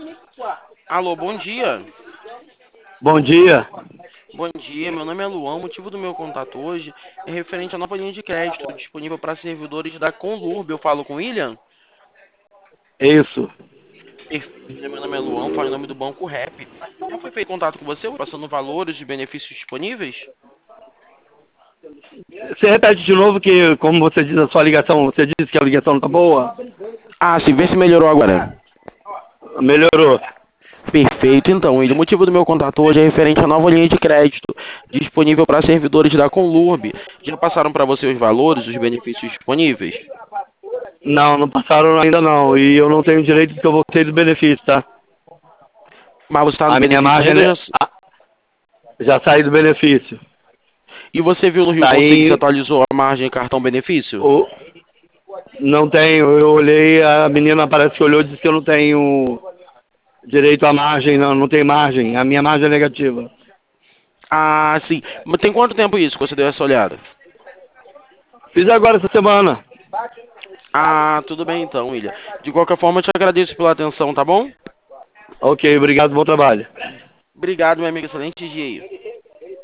Alô, bom dia. Bom dia. Bom dia, meu nome é Luan. O motivo do meu contato hoje é referente à nova linha de crédito disponível para servidores da Conlurb. Eu falo com o William? Isso. Perfeito, meu nome é Luan, falo em nome do Banco Rap. Já foi feito contato com você, passando valores de benefícios disponíveis? Você repete de novo que, como você diz a sua ligação, você disse que a ligação não tá boa? Ah, sim, vê se melhorou agora. Melhorou. Perfeito, então, William. O motivo do meu contato hoje é referente à nova linha de crédito disponível para servidores da Conlurb. Já passaram para você os valores, os benefícios disponíveis? Não, não passaram ainda não. E eu não tenho direito porque eu voltei do benefício, tá? Mas você está no A minha benefício margem ainda? né, já saí do benefício. E você viu no Rio Conselho se Saí. atualizou a margem cartão benefício? O, não tenho. Eu olhei, a menina parece que olhou e disse que eu não tenho direito à margem, não, não tem margem. A minha margem é negativa. Ah, sim. Mas tem quanto tempo isso que você deu essa olhada? Fiz agora essa semana. Ah, tudo bem então, William. De qualquer forma, eu te agradeço pela atenção, tá bom? Ok, obrigado, bom trabalho. Obrigado, meu amigo. Excelente dia aí.